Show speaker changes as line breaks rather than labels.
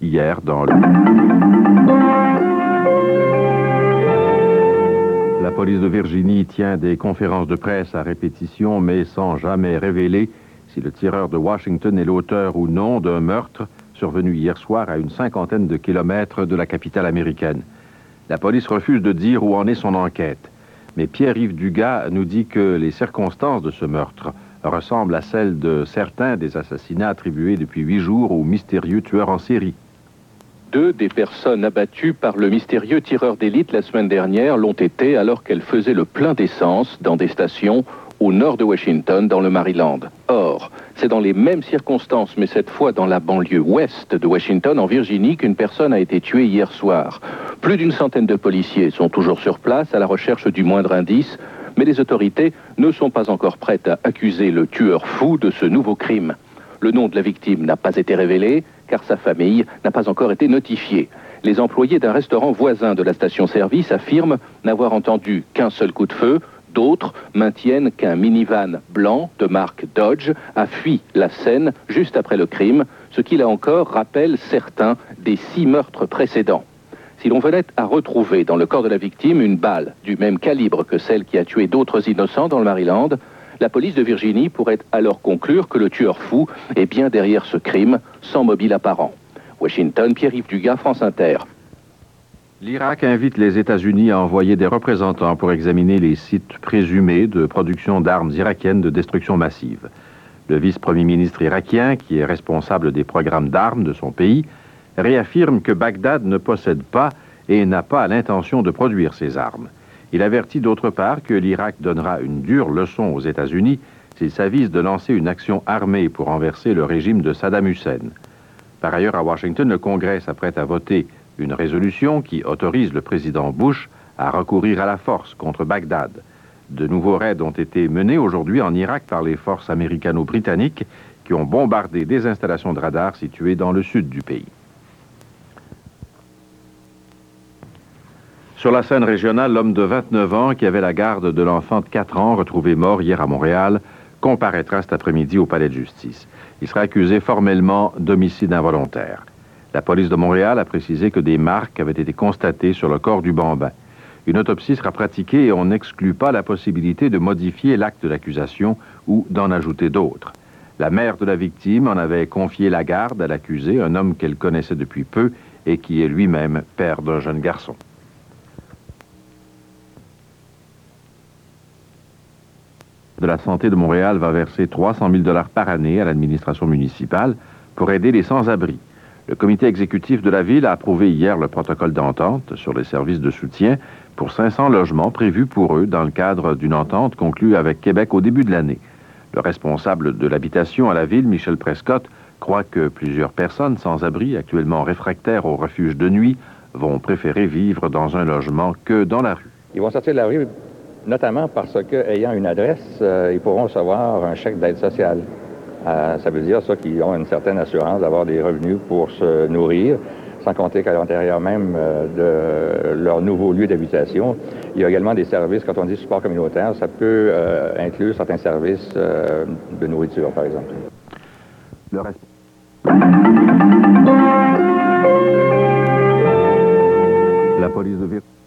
hier dans le... La police de Virginie tient des conférences de presse à répétition, mais sans jamais révéler si le tireur de Washington est l'auteur ou non d'un meurtre survenu hier soir à une 50aine de kilomètres de la capitale américaine. La police refuse de dire où en est son enquête. Mais Pierre-Yves Dugas nous dit que les circonstances de ce meurtre ressemblent à celles de certains des assassinats attribués depuis 8 jours au mystérieux tueur en série.
2 des personnes abattues par le mystérieux tireur d'élite la semaine dernière l'ont été alors qu'elles faisaient le plein d'essence dans des stations au nord de Washington, dans le Maryland. Or, c'est dans les mêmes circonstances, mais cette fois dans la banlieue ouest de Washington, en Virginie, qu'une personne a été tuée hier soir. Plus d'une centaine de policiers sont toujours sur place à la recherche du moindre indice, mais les autorités ne sont pas encore prêtes à accuser le tueur fou de ce nouveau crime. Le nom de la victime n'a pas été révélé, car sa famille n'a pas encore été notifiée. Les employés d'un restaurant voisin de la station-service affirment n'avoir entendu qu'un seul coup de feu. D'autres maintiennent qu'un minivan blanc de marque Dodge a fui la scène juste après le crime, ce qui là encore rappelle certains des 6 meurtres précédents. Si l'on venait à retrouver dans le corps de la victime une balle du même calibre que celle qui a tué d'autres innocents dans le Maryland, la police de Virginie pourrait alors conclure que le tueur fou est bien derrière ce crime, sans mobile apparent. Washington, Pierre-Yves Dugas, France Inter.
L'Irak invite les États-Unis à envoyer des représentants pour examiner les sites présumés de production d'armes irakiennes de destruction massive. Le vice-premier ministre irakien, qui est responsable des programmes d'armes de son pays, réaffirme que Bagdad ne possède pas et n'a pas l'intention de produire ces armes. Il avertit d'autre part que l'Irak donnera une dure leçon aux États-Unis s'il s'avise de lancer une action armée pour renverser le régime de Saddam Hussein. Par ailleurs, à Washington, le Congrès s'apprête à voter une résolution qui autorise le président Bush à recourir à la force contre Bagdad. De nouveaux raids ont été menés aujourd'hui en Irak par les forces américano-britanniques qui ont bombardé des installations de radar situées dans le sud du pays. Sur la scène régionale, l'homme de 29 ans qui avait la garde de l'enfant de 4 ans retrouvé mort hier à Montréal comparaîtra cet après-midi au palais de justice. Il sera accusé formellement d'homicide involontaire. La police de Montréal a précisé que des marques avaient été constatées sur le corps du bambin. Une autopsie sera pratiquée et on n'exclut pas la possibilité de modifier l'acte d'accusation ou d'en ajouter d'autres. La mère de la victime en avait confié la garde à l'accusé, un homme qu'elle connaissait depuis peu et qui est lui-même père d'un jeune garçon. De la Santé de Montréal va verser 300 000 $ par année à l'administration municipale pour aider les sans-abri. Le comité exécutif de la ville a approuvé hier le protocole d'entente sur les services de soutien pour 500 logements prévus pour eux dans le cadre d'une entente conclue avec Québec au début de l'année. Le responsable de l'habitation à la ville, Michel Prescott, croit que plusieurs personnes sans abri, actuellement réfractaires au refuge de nuit, vont préférer vivre dans un logement que dans la rue.
Ils vont sortir de la rue notamment parce qu'ayant une adresse, ils pourront recevoir un chèque d'aide sociale. Ça veut dire ça qu'ils ont une certaine assurance d'avoir des revenus pour se nourrir, sans compter qu'à l'intérieur même de leur nouveau lieu d'habitation, il y a également des services, quand on dit support communautaire, ça peut inclure certains services de nourriture, par exemple.
La police de